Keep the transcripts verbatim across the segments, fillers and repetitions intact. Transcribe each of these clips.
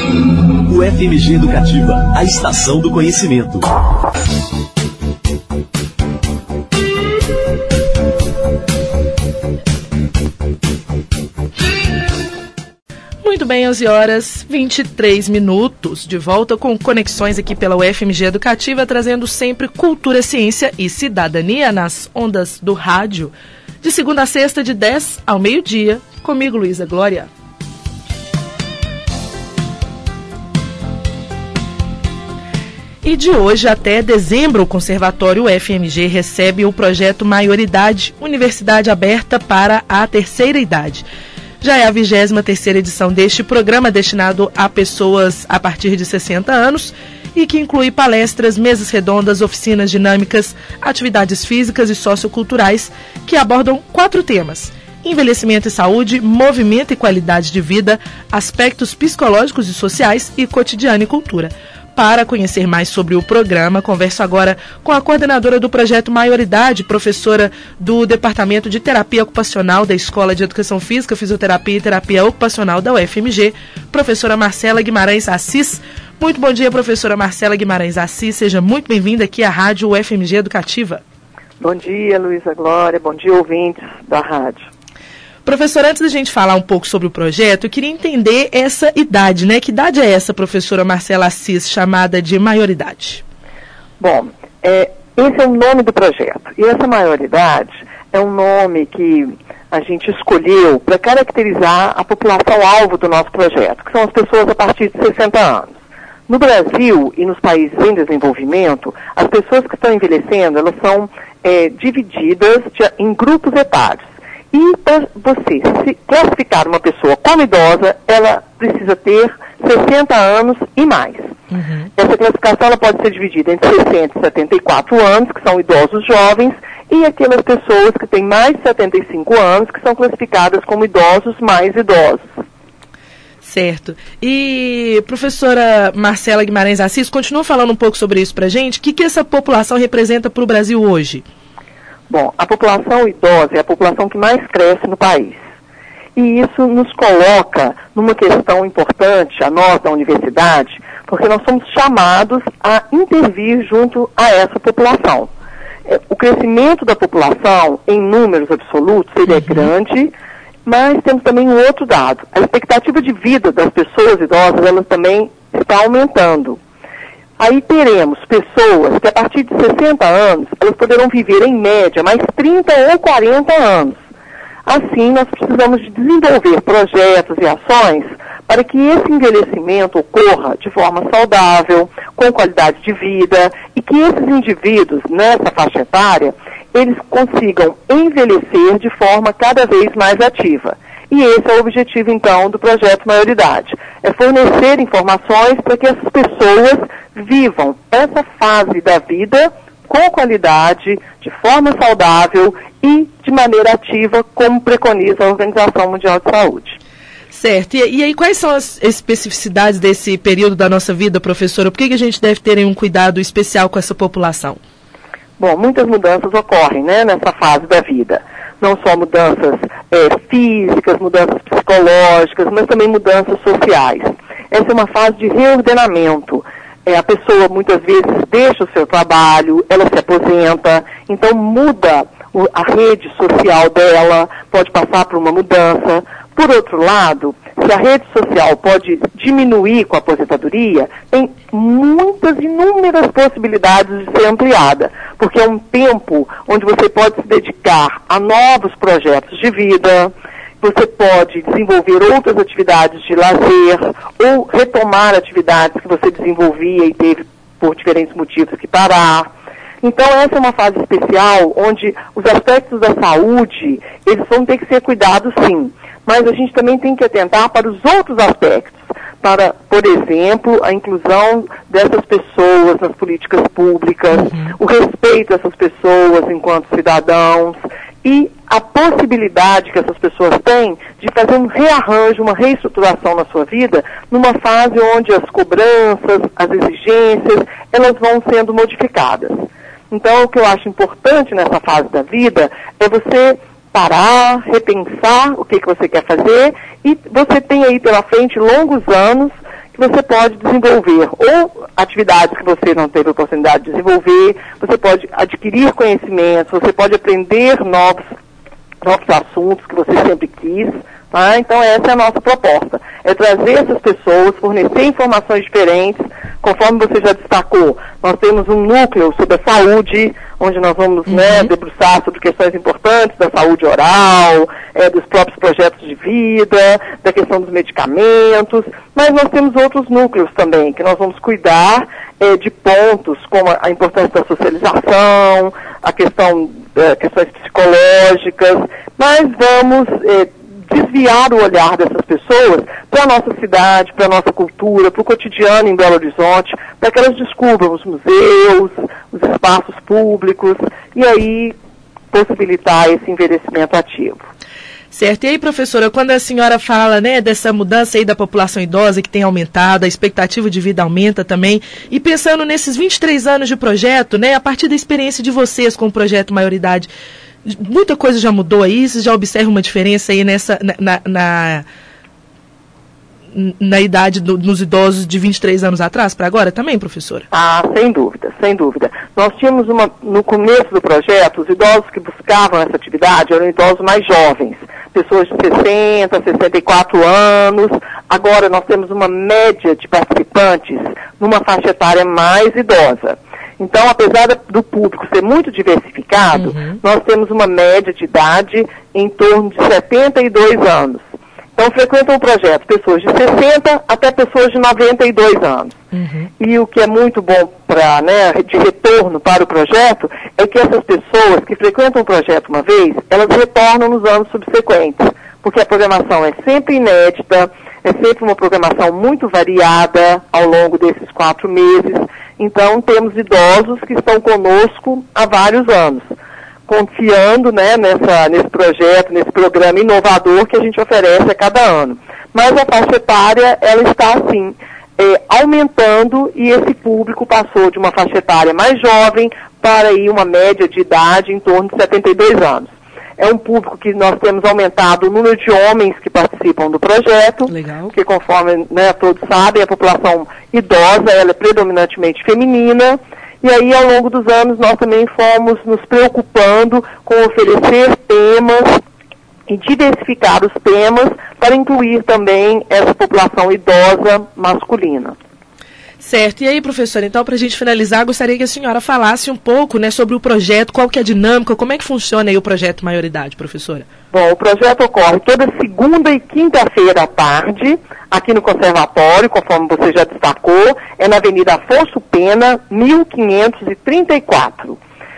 U F M G Educativa, a estação do conhecimento. Muito bem, onze horas e vinte e três minutos, de volta com conexões aqui pela U F M G Educativa, trazendo sempre cultura, ciência e cidadania nas ondas do rádio, de segunda a sexta, de dez ao meio-dia, comigo, Luísa Glória. E de hoje até dezembro, o Conservatório U F M G recebe o projeto Maioridade, Universidade Aberta para a Terceira Idade. Já é a vigésima terceira edição deste programa, destinado a pessoas a partir de sessenta anos e que inclui palestras, mesas redondas, oficinas dinâmicas, atividades físicas e socioculturais que abordam quatro temas: envelhecimento e saúde, movimento e qualidade de vida, aspectos psicológicos e sociais e cotidiano e cultura. Para conhecer mais sobre o programa, converso agora com a coordenadora do projeto Maioridade, professora do Departamento de Terapia Ocupacional da Escola de Educação Física, Fisioterapia e Terapia Ocupacional da U F M G, professora Marcela Guimarães Assis. Muito bom dia, professora Marcela Guimarães Assis. Seja muito bem-vinda aqui à Rádio U F M G Educativa. Bom dia, Luísa Glória. Bom dia, ouvintes da rádio. Professora, antes da gente falar um pouco sobre o projeto, eu queria entender essa idade, né? Que idade é essa, professora Marcela Assis, chamada de maioridade? Bom, é, esse é o nome do projeto. E essa maioridade é um nome que a gente escolheu para caracterizar a população-alvo do nosso projeto, que são as pessoas a partir de sessenta anos. No Brasil e nos países em desenvolvimento, as pessoas que estão envelhecendo, elas são é, divididas de, em grupos etários. E para você se classificar uma pessoa como idosa, ela precisa ter sessenta anos e mais. Uhum. Essa classificação ela pode ser dividida entre sessenta e setenta e quatro anos, que são idosos jovens, e aquelas pessoas que têm mais de setenta e cinco anos, que são classificadas como idosos mais idosos. Certo. E, professora Marcela Guimarães Assis, continua falando um pouco sobre isso para a gente. O que, que essa população representa para o Brasil hoje? Bom, a população idosa é a população que mais cresce no país. E isso nos coloca numa questão importante, a nós da universidade, porque nós somos chamados a intervir junto a essa população. O crescimento da população, em números absolutos, ele é grande, mas temos também um outro dado. A expectativa de vida das pessoas idosas, ela também está aumentando. Aí teremos pessoas que a partir de sessenta anos, elas poderão viver em média mais trinta ou quarenta anos. Assim, nós precisamos de desenvolver projetos e ações para que esse envelhecimento ocorra de forma saudável, com qualidade de vida, e que esses indivíduos, nessa faixa etária, eles consigam envelhecer de forma cada vez mais ativa. E esse é o objetivo, então, do projeto Maioridade. É fornecer informações para que essas pessoas vivam essa fase da vida com qualidade, de forma saudável e de maneira ativa, como preconiza a Organização Mundial de Saúde. Certo. E, e aí, quais são as especificidades desse período da nossa vida, professora? Por que, que a gente deve ter um cuidado especial com essa população? Bom, muitas mudanças ocorrem, né, nessa fase da vida. Não só mudanças é, físicas, mudanças psicológicas, mas também mudanças sociais. Essa é uma fase de reordenamento. É, a pessoa muitas vezes deixa o seu trabalho, ela se aposenta, então muda o, a rede social dela, pode passar por uma mudança. Por outro lado, se a rede social pode diminuir com a aposentadoria, tem muitas, inúmeras possibilidades de ser ampliada, porque é um tempo onde você pode se dedicar a novos projetos de vida, você pode desenvolver outras atividades de lazer, ou retomar atividades que você desenvolvia e teve por diferentes motivos que parar. Então essa é uma fase especial onde os aspectos da saúde, eles vão ter que ser cuidados sim. Mas a gente também tem que atentar para os outros aspectos, para, por exemplo, a inclusão dessas pessoas nas políticas públicas, uhum. o respeito a essas pessoas enquanto cidadãos e a possibilidade que essas pessoas têm de fazer um rearranjo, uma reestruturação na sua vida, numa fase onde as cobranças, as exigências, elas vão sendo modificadas. Então, o que eu acho importante nessa fase da vida é você parar, repensar o que, que você quer fazer, e você tem aí pela frente longos anos que você pode desenvolver, ou atividades que você não teve oportunidade de desenvolver, você pode adquirir conhecimentos, você pode aprender novos, novos assuntos que você sempre quis. Tá? Então essa é a nossa proposta, é trazer essas pessoas, fornecer informações diferentes, conforme você já destacou, nós temos um núcleo sobre a saúde, onde nós vamos uhum. né, debruçar sobre questões importantes da saúde oral, é, dos próprios projetos de vida, da questão dos medicamentos, mas nós temos outros núcleos também, que nós vamos cuidar é, de pontos como a importância da socialização, a questão, é, questões psicológicas, mas vamos é, desviar o olhar dessas pessoas para a nossa cidade, para a nossa cultura, para o cotidiano em Belo Horizonte, para que elas descubram os museus, os espaços públicos, e aí possibilitar esse envelhecimento ativo. Certo. E aí, professora, quando a senhora fala, né, dessa mudança aí da população idosa que tem aumentado, a expectativa de vida aumenta também, e pensando nesses vinte e três anos de projeto, né, a partir da experiência de vocês com o projeto Maioridade, muita coisa já mudou aí? Vocês já observam uma diferença aí nessa, na, na, na, na idade do, nos idosos de vinte e três anos atrás para agora também, professora? Ah, sem dúvida, sem dúvida. Nós tínhamos uma, no começo do projeto, os idosos que buscavam essa atividade eram idosos mais jovens, pessoas de sessenta, sessenta e quatro anos. Agora nós temos uma média de participantes numa faixa etária mais idosa. Então, apesar do público ser muito diversificado, uhum. nós temos uma média de idade em torno de setenta e dois anos. Então, frequentam o projeto pessoas de sessenta até pessoas de noventa e dois anos. Uhum. E o que é muito bom pra, né, de retorno para o projeto é que essas pessoas que frequentam o projeto uma vez, elas retornam nos anos subsequentes, porque a programação é sempre inédita, é sempre uma programação muito variada ao longo desses quatro meses. Então, temos idosos que estão conosco há vários anos, confiando, né, nessa, nesse projeto, nesse programa inovador que a gente oferece a cada ano. Mas a faixa etária, ela está, assim, é, aumentando, e esse público passou de uma faixa etária mais jovem para aí uma média de idade em torno de setenta e dois anos. É um público que nós temos aumentado o número de homens que participam do projeto, Legal. Porque conforme, né, todos sabem, a população idosa ela é predominantemente feminina, e aí ao longo dos anos nós também fomos nos preocupando com oferecer temas e diversificar os temas para incluir também essa população idosa masculina. Certo. E aí, professora, então, para a gente finalizar, gostaria que a senhora falasse um pouco, né, sobre o projeto, qual que é a dinâmica, como é que funciona aí o projeto Maioridade, professora? Bom, o projeto ocorre toda segunda e quinta-feira à tarde, aqui no Conservatório, conforme você já destacou, é na Avenida Afonso Pena, mil quinhentos e trinta e quatro.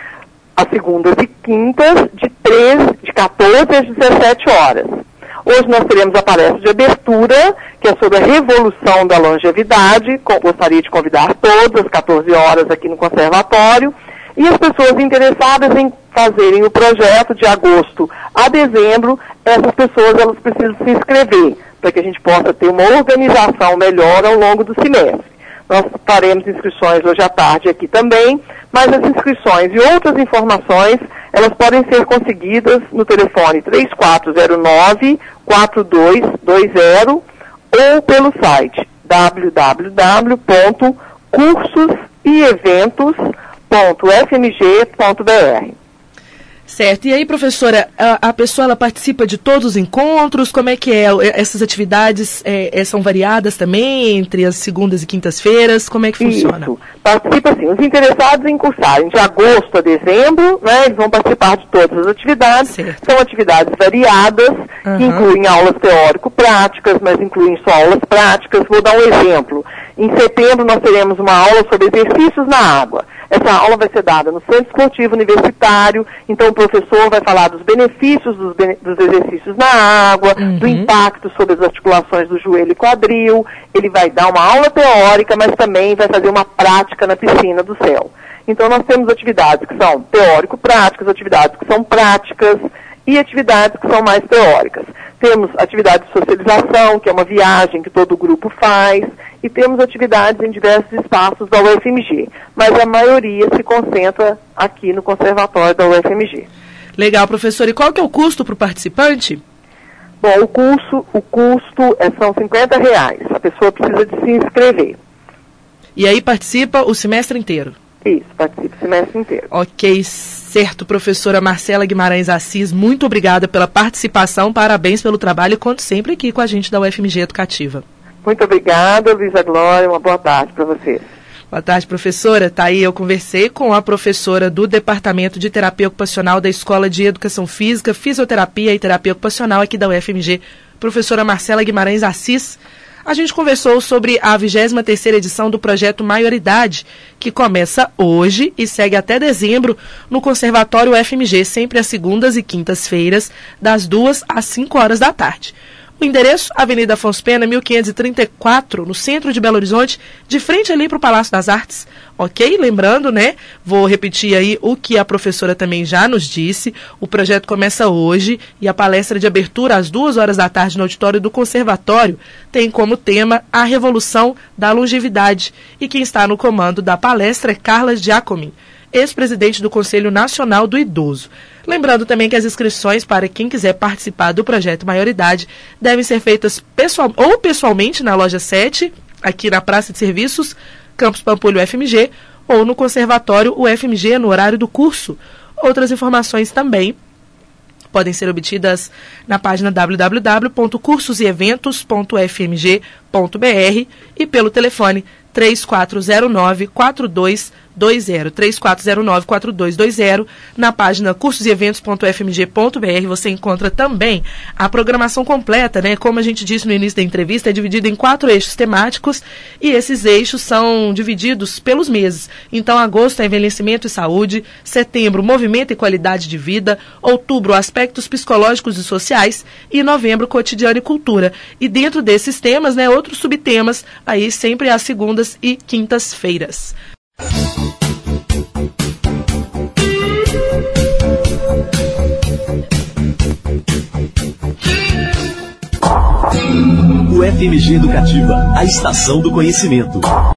As segundas e quintas, de, treze, de quatorze às dezessete horas. Hoje nós teremos a palestra de abertura, que é sobre a revolução da longevidade. Gostaria de convidar todos às quatorze horas aqui no Conservatório. E as pessoas interessadas em fazerem o projeto de agosto a dezembro, essas pessoas elas precisam se inscrever, para que a gente possa ter uma organização melhor ao longo do semestre. Nós faremos inscrições hoje à tarde aqui também, mas as inscrições e outras informações, elas podem ser conseguidas no telefone três quatro zero nove, quatro dois dois zero ou pelo site w w w ponto cursos e eventos ponto f m g ponto b r. Certo. E aí, professora, a, a pessoa ela participa de todos os encontros? Como é que é? Essas atividades é, é, são variadas também entre as segundas e quintas-feiras? Como é que funciona? Isso. Participa, sim. Os interessados em cursarem de agosto a dezembro, né, eles vão participar de todas as atividades. Certo. São atividades variadas, uhum. que incluem aulas teórico-práticas, mas incluem só aulas práticas. Vou dar um exemplo. Em setembro nós teremos uma aula sobre exercícios na água. Essa aula vai ser dada no Centro Esportivo Universitário, então o professor vai falar dos benefícios dos, bene- dos exercícios na água, uhum. do impacto sobre as articulações do joelho e quadril. Ele vai dar uma aula teórica, mas também vai fazer uma prática na piscina do céu. Então nós temos atividades que são teórico-práticas, atividades que são práticas e atividades que são mais teóricas. Temos atividades de socialização, que é uma viagem que todo grupo faz, e temos atividades em diversos espaços da U F M G, mas a maioria se concentra aqui no Conservatório da U F M G. Legal, professor. E qual que é o custo para o participante? Bom, o curso, o custo é, são cinquenta reais. A pessoa precisa de se inscrever. E aí participa o semestre inteiro? Isso, participa o semestre inteiro. Ok, certo, professora Marcela Guimarães Assis, muito obrigada pela participação, parabéns pelo trabalho e conto sempre aqui com a gente da U F M G Educativa. Muito obrigada, Luísa Glória, uma boa tarde para você. Boa tarde, professora. Tá aí, eu conversei com a professora do Departamento de Terapia Ocupacional da Escola de Educação Física, Fisioterapia e Terapia Ocupacional aqui da U F M G, professora Marcela Guimarães Assis. A gente conversou sobre a vigésima terceira edição do projeto Maioridade, que começa hoje e segue até dezembro no Conservatório U F M G, sempre às segundas e quintas-feiras, das duas às cinco horas da tarde. O endereço, Avenida Afonso Pena, mil quinhentos e trinta e quatro, no centro de Belo Horizonte, de frente ali para o Palácio das Artes. Ok? Lembrando, né? Vou repetir aí o que a professora também já nos disse. O projeto começa hoje e a palestra de abertura às duas horas da tarde no auditório do Conservatório tem como tema a Revolução da Longevidade. E quem está no comando da palestra é Carla Giacomin, ex-presidente do Conselho Nacional do Idoso. Lembrando também que as inscrições para quem quiser participar do projeto Maioridade devem ser feitas pessoal, ou pessoalmente na loja sete, aqui na Praça de Serviços, Campus Pampulha U F M G, ou no Conservatório U F M G no horário do curso. Outras informações também podem ser obtidas na página w w w ponto cursos e eventos ponto f m g ponto b r e pelo telefone três quatro zero nove, quatro dois dois zero, três quatro zero nove, quatro dois dois zero. Na página cursos e eventos ponto f m g ponto b r você encontra também a programação completa, né? Como a gente disse no início da entrevista, é dividida em quatro eixos temáticos e esses eixos são divididos pelos meses. Então, agosto é envelhecimento e saúde, setembro, movimento e qualidade de vida, outubro, aspectos psicológicos e sociais e novembro, cotidiano e cultura. E dentro desses temas, né, outros subtemas, aí sempre às segundas e quintas-feiras. U F M G Educativa, a estação do conhecimento.